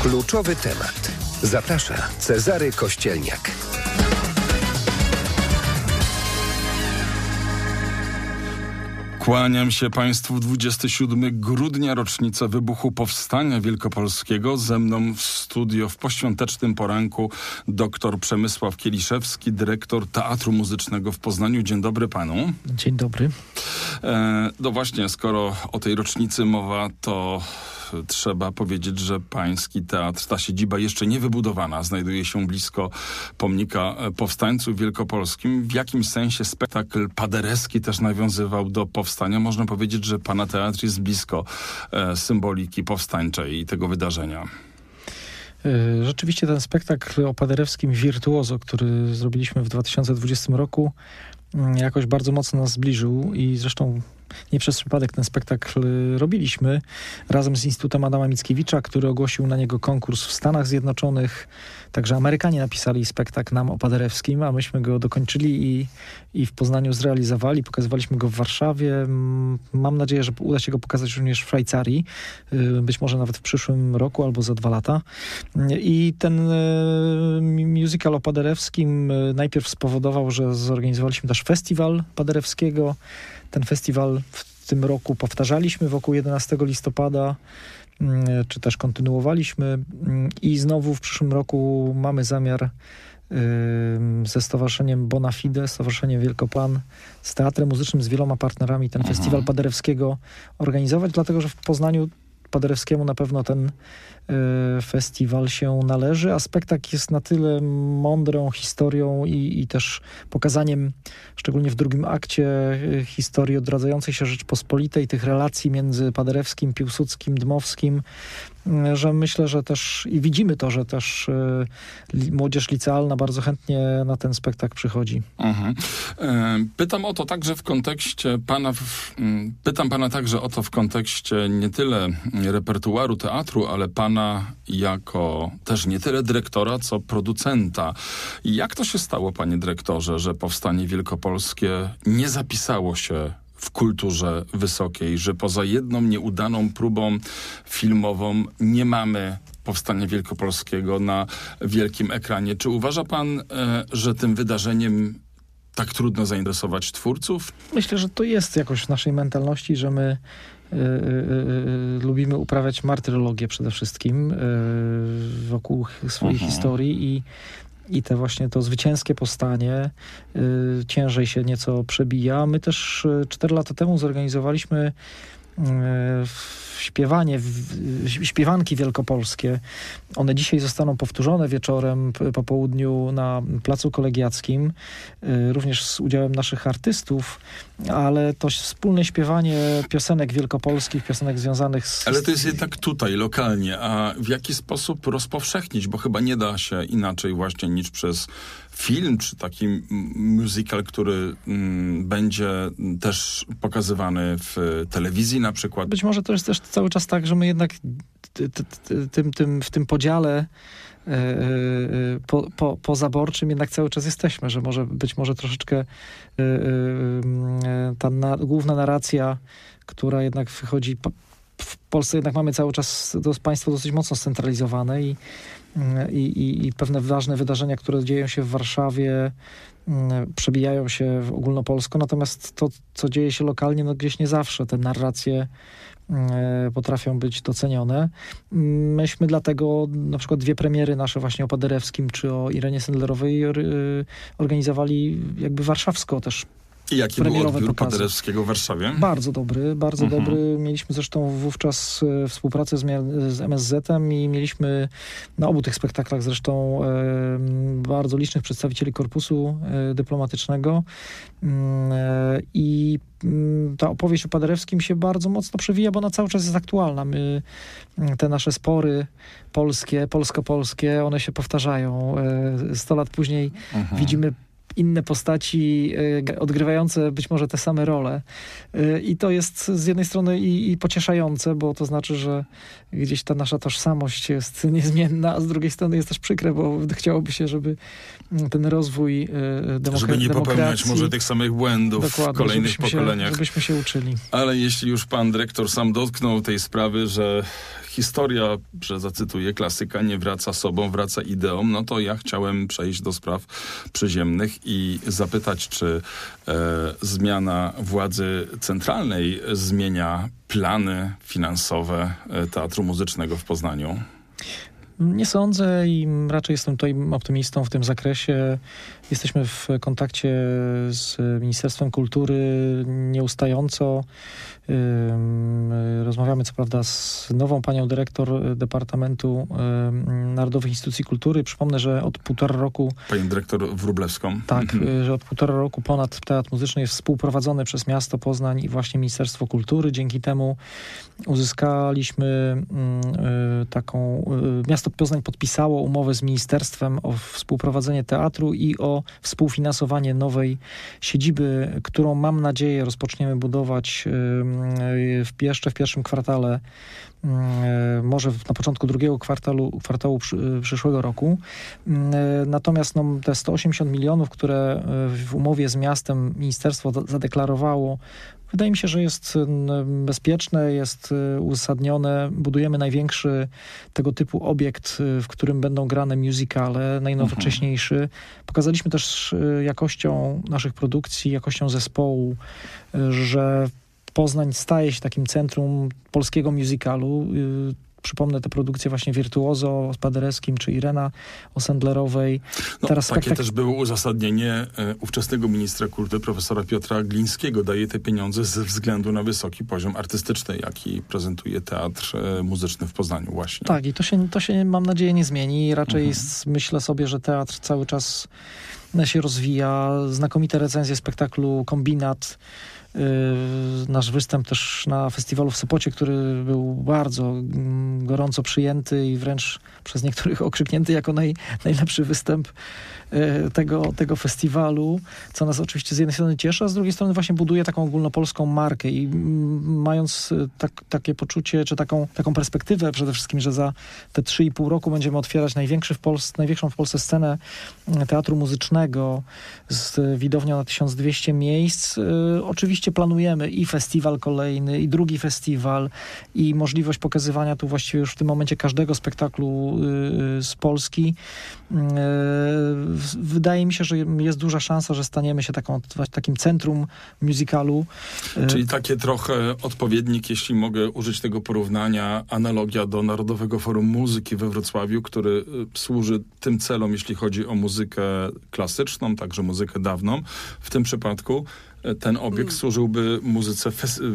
Kluczowy temat. Zaprasza Cezary Kościelniak. Kłaniam się Państwu. 27 grudnia, rocznica wybuchu Powstania Wielkopolskiego. Ze mną w studio w poświątecznym poranku dr Przemysław Kieliszewski, dyrektor Teatru Muzycznego w Poznaniu. Dzień dobry Panu. Dzień dobry. No właśnie, skoro o tej rocznicy mowa, to trzeba powiedzieć, że pański teatr, ta siedziba jeszcze nie wybudowana, znajduje się blisko pomnika powstańców wielkopolskim. W jakimś sensie spektakl paderewski też nawiązywał do powstania. Można powiedzieć, że pana teatr jest blisko symboliki powstańczej i tego wydarzenia. Rzeczywiście ten spektakl o paderewskim Wirtuozo, który zrobiliśmy w 2020 roku, jakoś bardzo mocno nas zbliżył i zresztą nie przez przypadek ten spektakl robiliśmy razem z Instytutem Adama Mickiewicza, który ogłosił na niego konkurs w Stanach Zjednoczonych. Także Amerykanie napisali spektakl nam o paderewskim, a myśmy go dokończyli i w Poznaniu zrealizowali. Pokazywaliśmy go w Warszawie. Mam nadzieję, że uda się go pokazać również w Szwajcarii. Być może nawet w przyszłym roku albo za 2 lata. I ten musical o paderewskim najpierw spowodował, że zorganizowaliśmy też festiwal paderewskiego. Ten festiwal w tym roku powtarzaliśmy wokół 11 listopada, czy też kontynuowaliśmy i znowu w przyszłym roku mamy zamiar ze Stowarzyszeniem Bonafide, Stowarzyszeniem Wielkoplan, z Teatrem Muzycznym, z wieloma partnerami ten festiwal paderewskiego organizować, dlatego że w Poznaniu paderewskiemu na pewno ten festiwal się należy, a spektakl jest na tyle mądrą historią i też pokazaniem, szczególnie w drugim akcie, historii odradzającej się Rzeczpospolitej, tych relacji między Paderewskim, Piłsudskim, Dmowskim, że myślę, że też i widzimy to, że też młodzież licealna bardzo chętnie na ten spektakl przychodzi. Pytam o to także w kontekście pana, pytam pana także o to w kontekście nie tyle repertuaru teatru, ale pana jako też nie tyle dyrektora, co producenta. Jak to się stało, panie dyrektorze, że Powstanie Wielkopolskie nie zapisało się w kulturze wysokiej, że poza jedną nieudaną próbą filmową nie mamy Powstania Wielkopolskiego na wielkim ekranie? Czy uważa pan, że tym wydarzeniem tak trudno zainteresować twórców? Myślę, że to jest jakoś w naszej mentalności, że my lubimy uprawiać martyrologię przede wszystkim wokół swojej historii i te właśnie to zwycięskie powstanie ciężej się nieco przebija. My też 4 lata temu zorganizowaliśmy śpiewanki wielkopolskie. One dzisiaj zostaną powtórzone wieczorem po południu na Placu Kolegiackim, również z udziałem naszych artystów, ale to wspólne śpiewanie piosenek wielkopolskich, piosenek związanych z... Ale to jest jednak tutaj, lokalnie, a w jaki sposób rozpowszechnić, bo chyba nie da się inaczej właśnie niż przez film, czy taki musical, który będzie też pokazywany w telewizji na przykład. Być może to jest też cały czas tak, że my jednak w tym podziale pozaborczym jednak cały czas jesteśmy, że być może troszeczkę ta główna narracja, która jednak wychodzi... W Polsce jednak mamy cały czas państwo dosyć mocno scentralizowane i pewne ważne wydarzenia, które dzieją się w Warszawie, przebijają się ogólnopolsko, natomiast to, co dzieje się lokalnie, no gdzieś nie zawsze te narracje potrafią być docenione. Myśmy dlatego na przykład 2 premiery nasze właśnie o Paderewskim czy o Irenie Sendlerowej organizowali jakby warszawsko też. I jaki był odbiór Paderewskiego w Warszawie? Bardzo dobry, bardzo dobry. Mieliśmy zresztą wówczas współpracę z MSZ-em i mieliśmy na obu tych spektaklach zresztą bardzo licznych przedstawicieli korpusu dyplomatycznego i ta opowieść o Paderewskim się bardzo mocno przewija, bo ona cały czas jest aktualna. Te nasze spory polskie, polsko-polskie, one się powtarzają. 100 lat później widzimy inne postaci odgrywające być może te same role. I to jest z jednej strony i pocieszające, bo to znaczy, że gdzieś ta nasza tożsamość jest niezmienna, a z drugiej strony jest też przykre, bo chciałoby się, żeby ten rozwój żeby nie popełniać może tych samych błędów w kolejnych pokoleniach. Żebyśmy się uczyli. Ale jeśli już pan dyrektor sam dotknął tej sprawy, że historia, że zacytuję klasyka, nie wraca sobą, wraca ideą, no to ja chciałem przejść do spraw przyziemnych i zapytać, czy zmiana władzy centralnej zmienia plany finansowe Teatru Muzycznego w Poznaniu? Nie sądzę i raczej jestem tutaj optymistą w tym zakresie. Jesteśmy w kontakcie z Ministerstwem Kultury nieustająco. Rozmawiamy co prawda z nową panią dyrektor Departamentu Narodowych Instytucji Kultury. Przypomnę, że od 1,5 roku... Panią dyrektor Wróblewską. Tak, że od 1,5 roku ponad Teatr Muzyczny jest współprowadzony przez miasto Poznań i właśnie Ministerstwo Kultury. Dzięki temu uzyskaliśmy miasto Poznań podpisało umowę z ministerstwem o współprowadzenie teatru i o współfinansowanie nowej siedziby, którą mam nadzieję rozpoczniemy budować jeszcze w pierwszym kwartale, może na początku drugiego kwartału przyszłego roku. Natomiast te 180 milionów, które w umowie z miastem ministerstwo zadeklarowało, wydaje mi się, że jest bezpieczne, jest uzasadnione. Budujemy największy tego typu obiekt, w którym będą grane musicale, najnowocześniejszy. Pokazaliśmy też jakością naszych produkcji, jakością zespołu, że Poznań staje się takim centrum polskiego musicalu. Przypomnę te produkcje właśnie Wirtuozo o Paderewskim czy Irena o Sendlerowej. Teraz takie też było uzasadnienie ówczesnego ministra kultury, profesora Piotra Glińskiego. Daje te pieniądze ze względu na wysoki poziom artystyczny, jaki prezentuje Teatr Muzyczny w Poznaniu właśnie. Tak, i to się mam nadzieję nie zmieni. Raczej myślę sobie, że teatr cały czas się rozwija. Znakomite recenzje spektaklu Kombinat. Nasz występ też na festiwalu w Sopocie, który był bardzo gorąco przyjęty i wręcz przez niektórych okrzyknięty jako najlepszy występ tego festiwalu, co nas oczywiście z jednej strony cieszy, a z drugiej strony właśnie buduje taką ogólnopolską markę i mając takie poczucie, czy taką perspektywę przede wszystkim, że za te 3,5 roku będziemy otwierać największą w Polsce scenę teatru muzycznego z widownią na 1200 miejsc. Oczywiście planujemy i festiwal kolejny, i drugi festiwal, i możliwość pokazywania tu właściwie już w tym momencie każdego spektaklu z Polski. Wydaje mi się, że jest duża szansa, że staniemy się takim centrum musicalu. Czyli takie trochę odpowiednik, jeśli mogę użyć tego porównania, analogia do Narodowego Forum Muzyki we Wrocławiu, który służy tym celom, jeśli chodzi o muzykę klasyczną, także muzykę dawną. W tym przypadku ten obiekt służyłby muzyce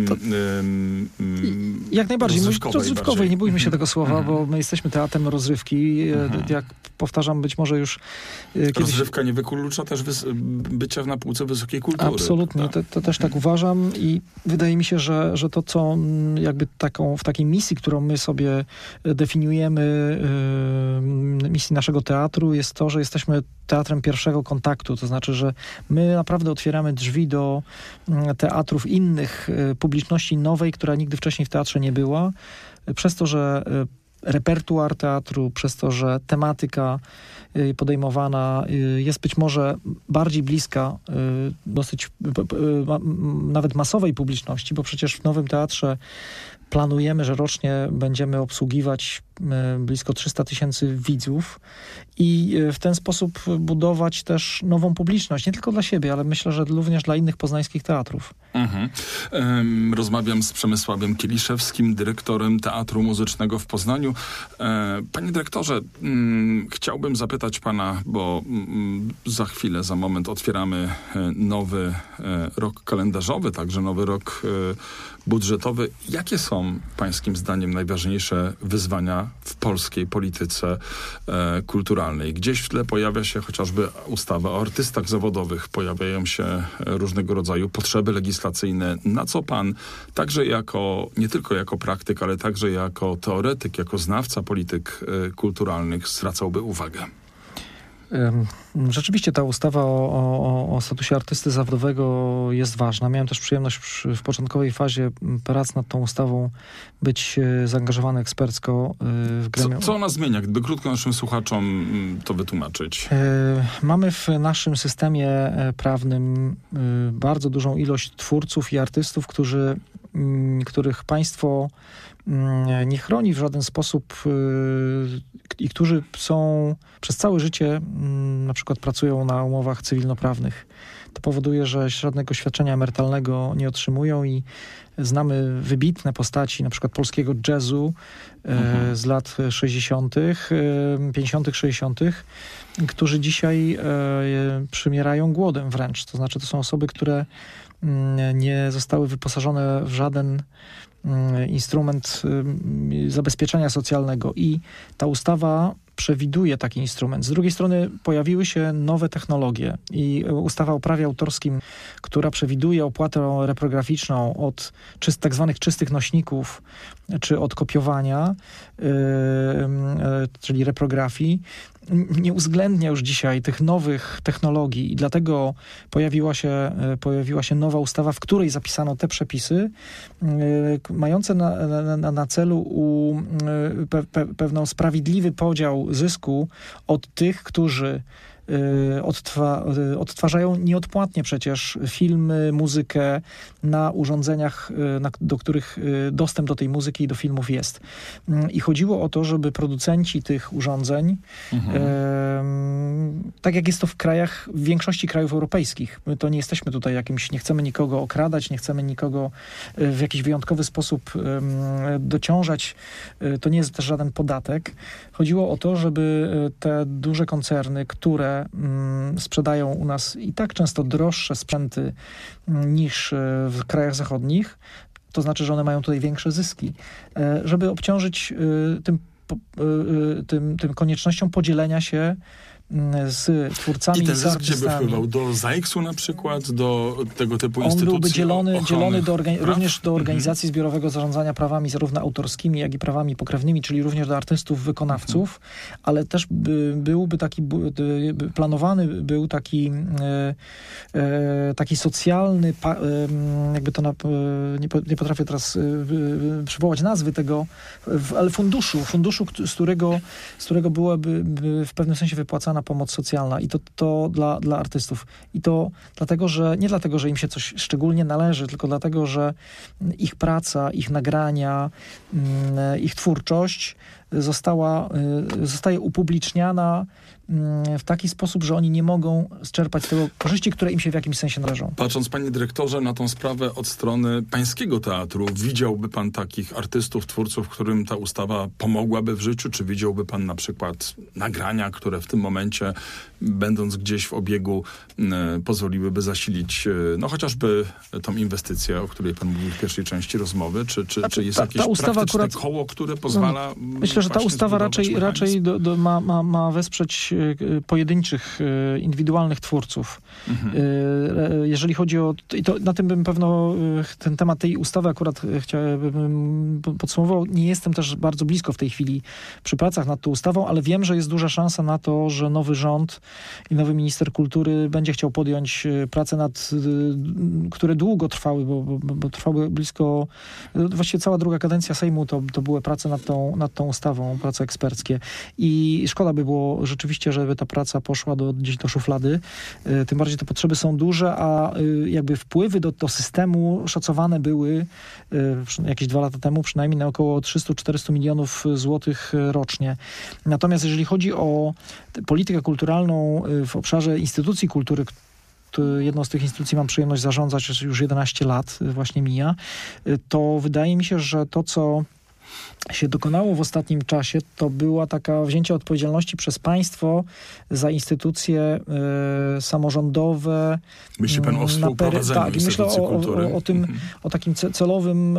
jak najbardziej. Rozrywkowej. Nie bójmy się tego słowa, bo my jesteśmy teatrem rozrywki. Jak powtarzam, być może już kiedyś... Rozrywka nie wyklucza też bycia na półce wysokiej kultury. Absolutnie. To też tak uważam i wydaje mi się, że to, co jakby w takiej misji, którą my sobie definiujemy, misji naszego teatru, jest to, że jesteśmy teatrem pierwszego kontaktu. To znaczy, że my naprawdę otwieramy drzwi do teatrów innych, publiczności nowej, która nigdy wcześniej w teatrze nie była. Przez to, że repertuar teatru, przez to, że tematyka podejmowana jest być może bardziej bliska dosyć nawet masowej publiczności, bo przecież w Nowym Teatrze planujemy, że rocznie będziemy obsługiwać blisko 300 000 widzów i w ten sposób budować też nową publiczność, nie tylko dla siebie, ale myślę, że również dla innych poznańskich teatrów. Rozmawiam z Przemysławem Kieliszewskim, dyrektorem Teatru Muzycznego w Poznaniu. Panie dyrektorze, chciałbym zapytać pana, bo za moment otwieramy nowy rok kalendarzowy, także nowy rok budżetowy. Jakie są pańskim zdaniem najważniejsze wyzwania w polskiej polityce kulturalnej? Gdzieś w tle pojawia się chociażby ustawa o artystach zawodowych, pojawiają się różnego rodzaju potrzeby legislacyjne. Na co pan, także nie tylko jako praktyk, ale także jako teoretyk, jako znawca polityk kulturalnych zwracałby uwagę? Rzeczywiście ta ustawa o statusie artysty zawodowego jest ważna. Miałem też przyjemność w początkowej fazie prac nad tą ustawą być zaangażowany ekspercko w gremium. Co ona zmienia? Gdyby krótko naszym słuchaczom to wytłumaczyć. Mamy w naszym systemie prawnym bardzo dużą ilość twórców i artystów, którzy których państwo nie chroni w żaden sposób i którzy są przez całe życie, na przykład pracują na umowach cywilnoprawnych. To powoduje, że żadnego świadczenia emerytalnego nie otrzymują i znamy wybitne postaci, na przykład polskiego jazzu z lat 60., 50., 60., którzy dzisiaj przymierają głodem wręcz. To znaczy, to są osoby, które nie zostały wyposażone w żaden instrument zabezpieczenia socjalnego i ta ustawa przewiduje taki instrument. Z drugiej strony pojawiły się nowe technologie i ustawa o prawie autorskim, która przewiduje opłatę reprograficzną od tak zwanych czystych nośników, czy od kopiowania, czyli reprografii, nie uwzględnia już dzisiaj tych nowych technologii i dlatego pojawiła się nowa ustawa, w której zapisano te przepisy mające na celu pewną sprawiedliwy podział zysku od tych, którzy odtwarzają nieodpłatnie przecież filmy, muzykę na urządzeniach, do których dostęp do tej muzyki i do filmów jest. I chodziło o to, żeby producenci tych urządzeń, tak jak jest to w większości krajów europejskich, my to nie jesteśmy tutaj nie chcemy nikogo okradać, nie chcemy nikogo w jakiś wyjątkowy sposób dociążać, to nie jest też żaden podatek. Chodziło o to, żeby te duże koncerny, które sprzedają u nas i tak często droższe sprzęty niż w krajach zachodnich, to znaczy, że one mają tutaj większe zyski, żeby obciążyć tym koniecznością podzielenia się z twórcami i ten z artystami. zysk gdzie by wpływał? Do ZAIKS-u na przykład? Do tego typu instytucji? On byłby dzielony również do organizacji zbiorowego zarządzania prawami zarówno autorskimi, jak i prawami pokrewnymi, czyli również do artystów, wykonawców, ale też byłby taki, planowany był taki socjalny, jakby to nie potrafię teraz przywołać nazwy tego, ale funduszu, z którego byłaby w pewnym sensie wypłacana pomoc socjalna i to dla artystów. I to nie dlatego, że im się coś szczególnie należy, tylko dlatego, że ich praca, ich nagrania, ich twórczość zostaje upubliczniana w taki sposób, że oni nie mogą zczerpać z tego korzyści, które im się w jakimś sensie należą. Patrząc, panie dyrektorze, na tą sprawę od strony pańskiego teatru, widziałby pan takich artystów, twórców, którym ta ustawa pomogłaby w życiu? Czy widziałby pan na przykład nagrania, które w tym momencie, będąc gdzieś w obiegu, pozwoliłyby zasilić chociażby tą inwestycję, o której pan mówił w pierwszej części rozmowy? Czy jest jakieś praktyczne koło, które pozwala... Myślę, że ta ustawa raczej ma wesprzeć pojedynczych, indywidualnych twórców. Jeżeli chodzi o... I to na tym bym pewno ten temat tej ustawy akurat chciałbym podsumował. Nie jestem też bardzo blisko w tej chwili przy pracach nad tą ustawą, ale wiem, że jest duża szansa na to, że nowy rząd i nowy minister kultury będzie chciał podjąć prace które długo trwały, bo trwały blisko... Właściwie cała druga kadencja Sejmu to były prace nad tą ustawą, prace eksperckie. I szkoda by było rzeczywiście, żeby ta praca poszła gdzieś do szuflady. Tym bardziej te potrzeby są duże, a jakby wpływy do systemu szacowane były jakieś 2 lata temu przynajmniej na około 300-400 milionów złotych rocznie. Natomiast jeżeli chodzi o politykę kulturalną w obszarze instytucji kultury, jedną z tych instytucji mam przyjemność zarządzać już 11 lat, właśnie mija, to wydaje mi się, że to, co się dokonało w ostatnim czasie, to była taka wzięcie odpowiedzialności przez państwo za instytucje samorządowe. Myśli pan o współprowadzeniu instytucji kultury? O takim celowym...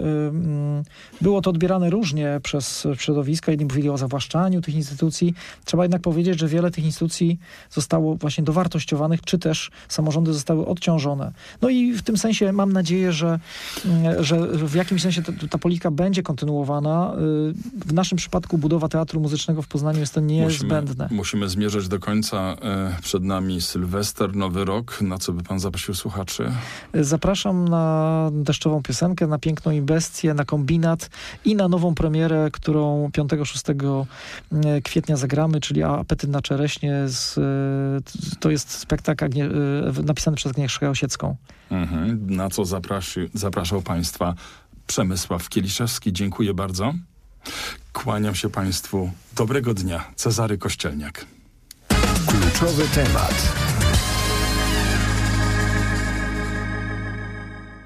Było to odbierane różnie przez środowiska. Jedni mówili o zawłaszczaniu tych instytucji. Trzeba jednak powiedzieć, że wiele tych instytucji zostało właśnie dowartościowanych, czy też samorządy zostały odciążone. No i w tym sensie mam nadzieję, że w jakimś sensie ta polityka będzie kontynuowana kontynuowana. W naszym przypadku budowa Teatru Muzycznego w Poznaniu jest to niezbędne. Musimy zmierzać do końca. Przed nami Sylwester, Nowy Rok. Na co by pan zaprosił słuchaczy? Zapraszam na deszczową piosenkę, na Piękną i Bestię, na Kombinat i na nową premierę, którą 5-6 kwietnia zagramy, czyli Apetyt na czereśnie. To jest spektakl napisany przez Agnieszkę Osiecką. Na co zapraszał państwa Przemysław Kieliszewski. Dziękuję bardzo. Kłaniam się państwu. Dobrego dnia. Cezary Kościelniak. Kluczowy temat.